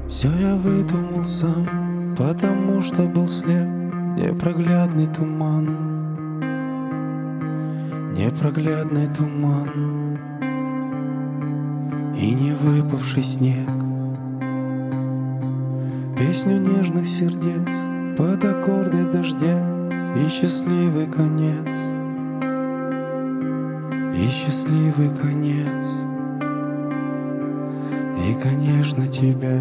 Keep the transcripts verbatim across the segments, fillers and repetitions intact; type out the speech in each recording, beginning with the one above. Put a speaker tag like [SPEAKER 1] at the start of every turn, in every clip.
[SPEAKER 1] Все я выдумал сам, потому что был слеп. Непроглядный туман, непроглядный туман и не выпавший снег. Песню нежных сердец под аккорды дождя и счастливый конец, и счастливый конец, и, конечно, тебя.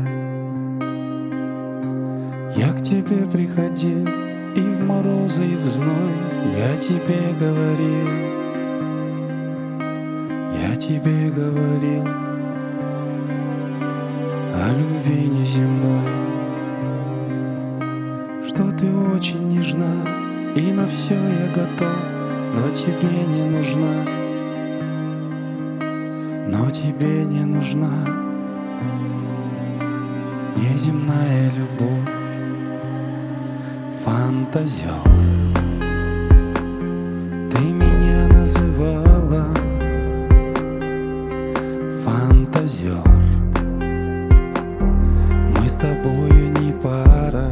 [SPEAKER 1] Я к тебе приходил и в морозы, и в зной. Я тебе говорил, я тебе говорил о любви неземной, что ты очень нежна, и на все я готов, но тебе не нужна, но тебе не нужна неземная любовь. Фантазер, ты меня называла фантазер. Мы с тобою не пара.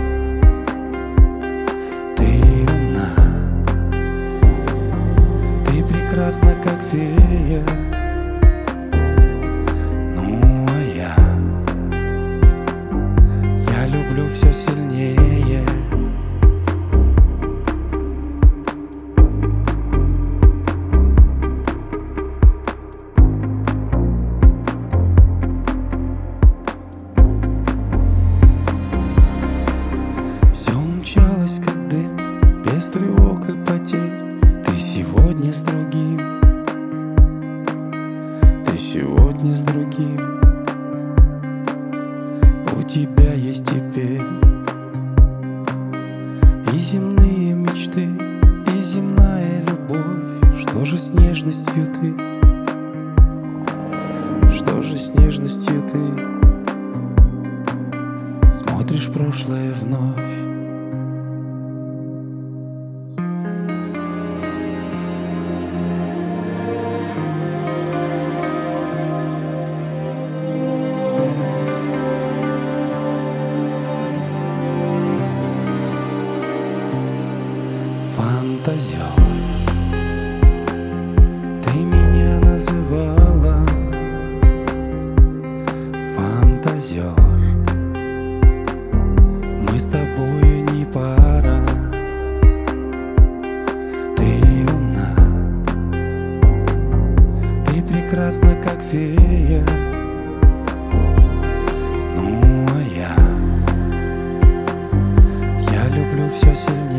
[SPEAKER 1] Ты умна, ты прекрасна, как фея. Ну а я, я люблю все сильнее. Мчалась, как дым, без тревог и потерь. Ты сегодня с другим, ты сегодня с другим. У тебя есть теперь и земные мечты, и земная любовь. Что же с нежностью ты? Что же с нежностью ты? Смотришь прошлое вновь. Фантазер, ты меня называла фантазер. Мы с тобою не пара. Ты умна, ты прекрасна, как фея. Ну а я, я люблю все сильнее.